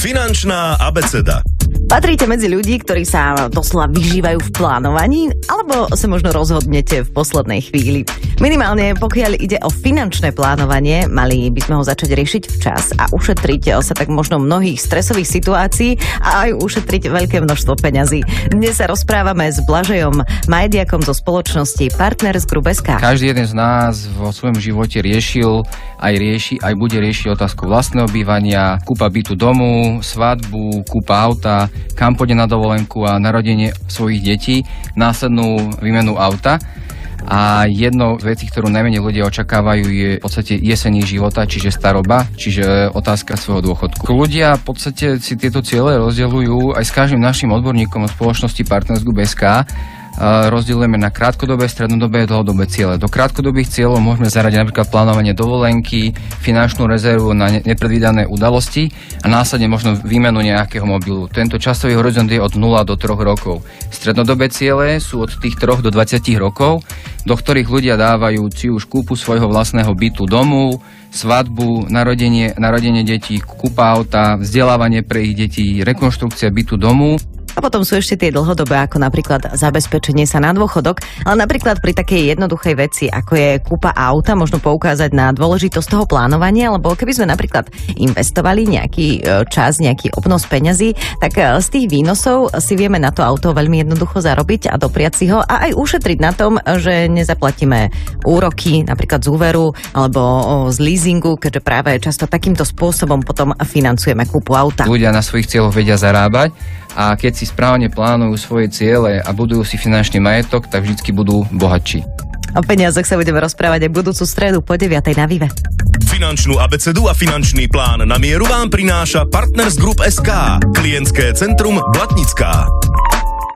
Finančná abeceda. Patríte medzi ľudí, ktorí sa doslova vyžívajú v plánovaní, alebo sa možno rozhodnete v poslednej chvíli? Minimálne pokiaľ ide o finančné plánovanie, mali by sme ho začať riešiť včas a ušetriť sa tak možno mnohých stresových situácií a aj ušetriť veľké množstvo peňazí. Dnes sa rozprávame s Blažejom Majdiakom zo spoločnosti Partners Group SK. Každý jeden z nás vo svojom živote riešil, aj rieši, aj bude riešiť otázku vlastného bývania, kúpa bytu domu, svadbu, kúpa auta, kam pôjde na dovolenku a narodenie svojich detí, následnú výmenu auta. A jednou z vecí, ktorú najmenej ľudia očakávajú, je v podstate jeseň života, čiže staroba, čiže otázka svojho dôchodku. Ľudia v podstate si tieto ciele rozdeľujú aj s každým našim odborníkom od spoločnosti Partners Group SK. Rozdeľujeme na krátkodobé, strednodobé a dlhodobé ciele. Do krátkodobých cieľov môžeme zaradiť napríklad plánovanie dovolenky, finančnú rezervu na nepredvídané udalosti a následne možno výmenu nejakého mobilu. Tento časový horizont je od 0 do 3 rokov. Strednodobé ciele sú od tých 3 do 20 rokov, do ktorých ľudia dávajú či už kúpu svojho vlastného bytu domu, svadbu, narodenie detí, kúpa auta, vzdelávanie pre ich detí, rekonštrukcia bytu domu. A potom sú ešte tie dlhodobé, ako napríklad zabezpečenie sa na dôchodok, ale napríklad pri takej jednoduchej veci, ako je kúpa auta, možno poukázať na dôležitosť toho plánovania, lebo keby sme napríklad investovali nejaký čas, nejaký obnos peňazí, tak z tých výnosov si vieme na to auto veľmi jednoducho zarobiť a dopriať si ho a aj ušetriť na tom, že nezaplatíme úroky napríklad z úveru alebo z leasingu, keďže práve často takýmto spôsobom potom financujeme kúpu auta. Ľudia na svojich cieľoch vedia zarábať a keď si správne plánujú svoje ciele a budujú si finančný majetok, tak vždycky budú bohatší. O peniazoch sa budeme rozprávať aj budúcu stredu po 9:00 na Vive. Finančnú abecedu a finančný plán na mieru vám prináša Partners Group SK, klientské centrum Blatnická.